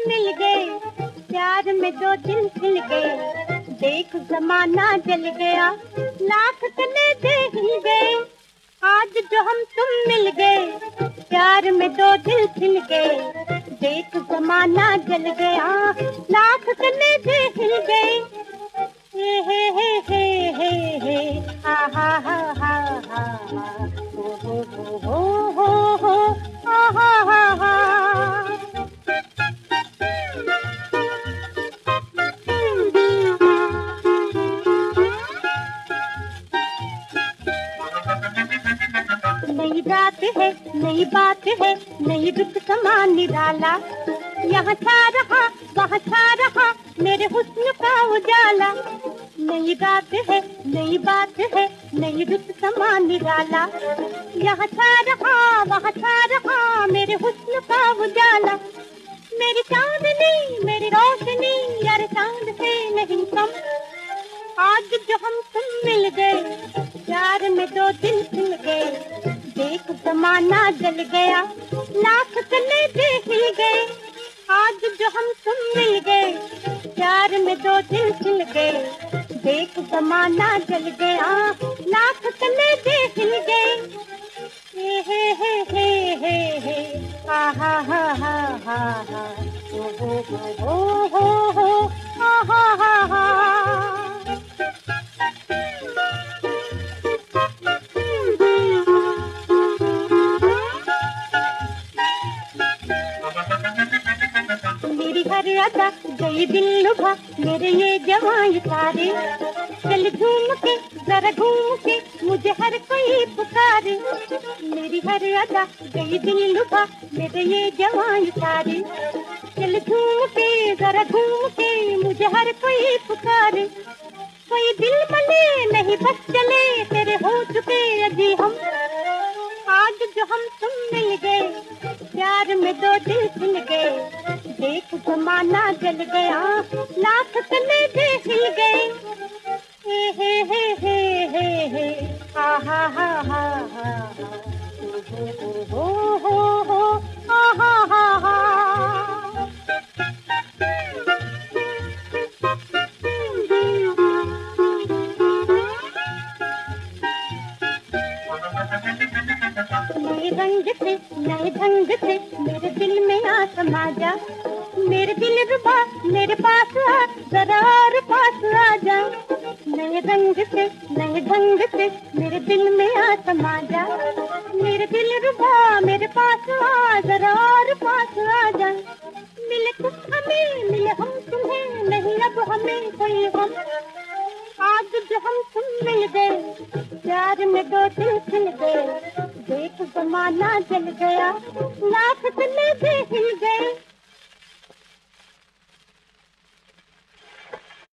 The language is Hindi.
मिल गए, प्यार में दो दिल खिल गए, देख जमाना जल गया, लाख कलेजे हिल गए। आज जो हम तुम मिल गए, प्यार में दो दिल खिल गए, देख जमाना जल गया, लाख कलेजे हिल गए। हे हे हे हे हे हे, हा हा हा हा हा, हो हो, हा हा हा हा। नई रात है, नई बात है, नई रुत समा निराला, यहाँ छा रहा वहाँ छा रहा मेरे हुस्न का उजाला। नई रात है, नई बात है, नई रुत समा निराला, यहाँ छा रहा वहाँ छा रहा मेरे हुस्न का उजाला। मेरी चांदनी मेरी रोशनी यार चांद से नहीं कम, आज जो हम तुम मिल गए, प्यार में दो दिल खिल गए, देख जमाना जल गया, लाख कलेजे हिल गए। आज जो हम तुम मिल गए, प्यार में दो दिल खिल गए, देख जमाना जल गया, लाख कलेजे हिल गए। हे हे हे हे हे हे, हा हा हा हा हा हा, हो हा हा हा हा। मेरी हर अदा गई दिल लुभा, मेरे ये जवां सारे, चल झूम के जरा घूम के मुझे हर कोई पुकारे। मेरी हर अदा गई दिल लुभा, मेरे ये जवां सारे, चल झूम के जरा घूम के मुझे हर कोई पुकारे। कोई दिल मले नहीं बस चले तेरे हो चुके अजी हम, आज जो हम तुम मिल गए, प्यार में दो दिल खिल गए, देख जमाना जल गया, लाख कलेजे हिल गए। हे हे हे हे हे हे, हा हा हा हा हा, हो हा हा हा हा। नए रंग से नए ढंग से मेरे दिल में आ समा जा, मेरे दिल रुबा मेरे पास आ, जरा और पास आ जा। नए रंग से नए ढंग से मेरे दिल में आ समा जा, मेरे दिल रुबा मेरे पास आ, जरा और पास आ जा। मिले तुम हमें मिले हम तुम्हें, नहीं अब हमें कोई हम, आज जो हम तुम मिल गए, प्यार में दो दिल खिल गए, देख जमाना जल गया, लाख कलेजे हिल गए।